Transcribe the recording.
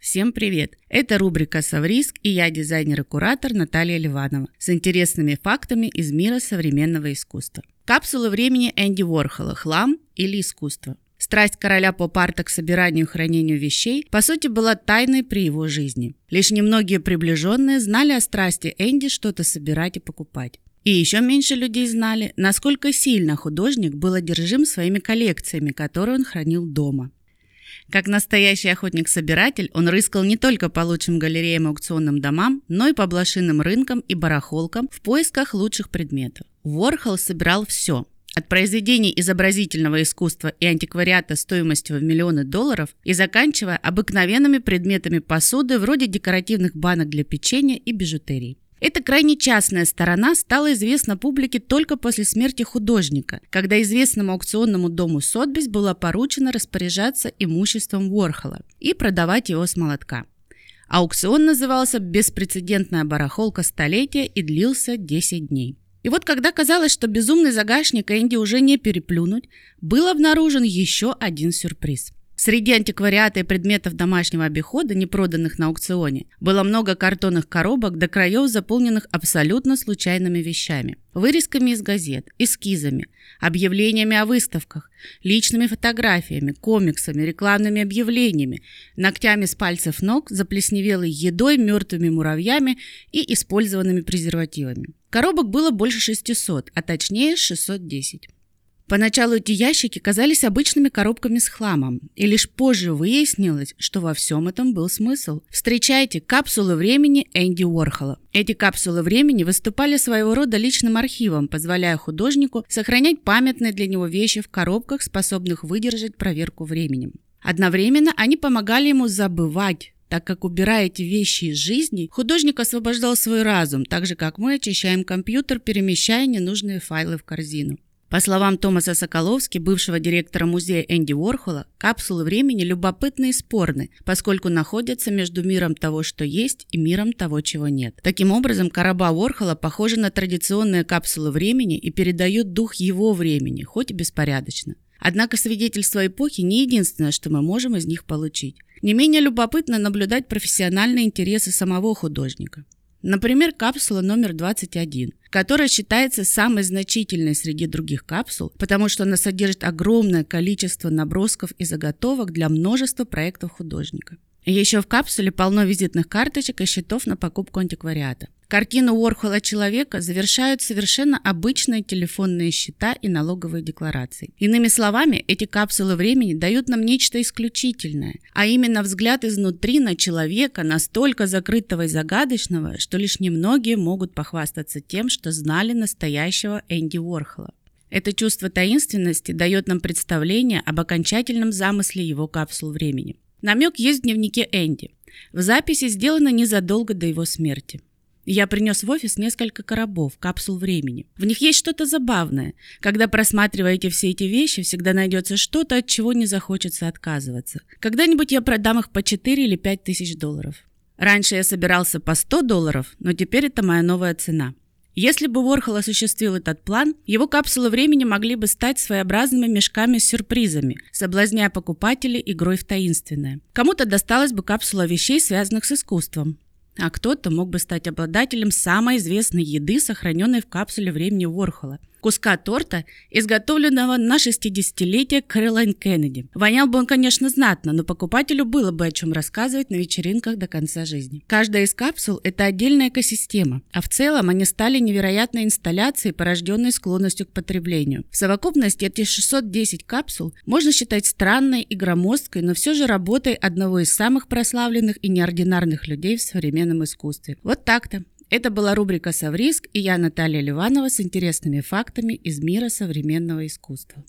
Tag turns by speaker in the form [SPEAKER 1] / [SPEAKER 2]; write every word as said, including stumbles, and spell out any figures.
[SPEAKER 1] Всем привет! Это рубрика «Совриск» и я дизайнер и куратор Наталья Ливанова с интересными фактами из мира современного искусства. Капсулы времени Энди Уорхола. Хлам или искусство? Страсть короля поп-арта к собиранию и хранению вещей, по сути, была тайной при его жизни. Лишь немногие приближенные знали о страсти Энди что-то собирать и покупать. И еще меньше людей знали, насколько сильно художник был одержим своими коллекциями, которые он хранил дома. Как настоящий охотник-собиратель, он рыскал не только по лучшим галереям и аукционным домам, но и по блошиным рынкам и барахолкам в поисках лучших предметов. Уорхол собирал все. От произведений изобразительного искусства и антиквариата стоимостью в миллионы долларов и заканчивая обыкновенными предметами посуды вроде декоративных банок для печенья и бижутерии. Эта крайне частная сторона стала известна публике только после смерти художника, когда известному аукционному дому Сотбис было поручено распоряжаться имуществом Уорхола и продавать его с молотка. Аукцион назывался «Беспрецедентная барахолка столетия» и длился десять дней. И вот когда казалось, что безумный загашник Энди уже не переплюнуть, был обнаружен еще один сюрприз. Среди антиквариата и предметов домашнего обихода, не проданных на аукционе, было много картонных коробок до краев, заполненных абсолютно случайными вещами. Вырезками из газет, эскизами, объявлениями о выставках, личными фотографиями, комиксами, рекламными объявлениями, ногтями с пальцев ног, заплесневелой едой, мертвыми муравьями и использованными презервативами. Коробок было больше шестисот, а точнее шестьсот десять. Поначалу эти ящики казались обычными коробками с хламом, и лишь позже выяснилось, что во всем этом был смысл. Встречайте капсулы времени Энди Уорхола. Эти капсулы времени выступали своего рода личным архивом, позволяя художнику сохранять памятные для него вещи в коробках, способных выдержать проверку временем. Одновременно они помогали ему забывать, так как, убирая эти вещи из жизни, художник освобождал свой разум, так же, как мы очищаем компьютер, перемещая ненужные файлы в корзину. По словам Томаса Соколовски, бывшего директора музея Энди Уорхола, капсулы времени любопытны и спорны, поскольку находятся между миром того, что есть, и миром того, чего нет. Таким образом, короба Уорхола похожи на традиционные капсулы времени и передают дух его времени, хоть и беспорядочно. Однако свидетельство эпохи не единственное, что мы можем из них получить. Не менее любопытно наблюдать профессиональные интересы самого художника. Например, капсула номер двадцать один, которая считается самой значительной среди других капсул, потому что она содержит огромное количество набросков и заготовок для множества проектов художника. Еще в капсуле полно визитных карточек и счетов на покупку антиквариата. Картину Уорхола «Человека» завершают совершенно обычные телефонные счета и налоговые декларации. Иными словами, эти капсулы времени дают нам нечто исключительное, а именно взгляд изнутри на человека, настолько закрытого и загадочного, что лишь немногие могут похвастаться тем, что знали настоящего Энди Уорхола. Это чувство таинственности дает нам представление об окончательном замысле его капсул времени. Намек есть в дневнике Энди. В записи сделано незадолго до его смерти. Я принес в офис несколько коробов, капсул времени. В них есть что-то забавное. Когда просматриваете все эти вещи, всегда найдется что-то, от чего не захочется отказываться. Когда-нибудь я продам их по четыре или пять тысяч долларов. Раньше я собирался по сто долларов, но теперь это моя новая цена. Если бы Уорхол осуществил этот план, его капсулы времени могли бы стать своеобразными мешками с сюрпризами, соблазняя покупателей игрой в таинственное. Кому-то досталась бы капсула вещей, связанных с искусством. А кто-то мог бы стать обладателем самой известной еды, сохраненной в капсуле времени Уорхола. Куска торта, изготовленного на шестидесятилетие Кэролайн Кеннеди. Вонял бы он, конечно, знатно, но покупателю было бы о чем рассказывать на вечеринках до конца жизни. Каждая из капсул – это отдельная экосистема, а в целом они стали невероятной инсталляцией, порожденной склонностью к потреблению. В совокупности эти шестьсот десять капсул можно считать странной и громоздкой, но все же работой одного из самых прославленных и неординарных людей в современном искусстве. Вот так-то. Это была рубрика «Совриск» и я, Наталья Ливанова, с интересными фактами из мира современного искусства.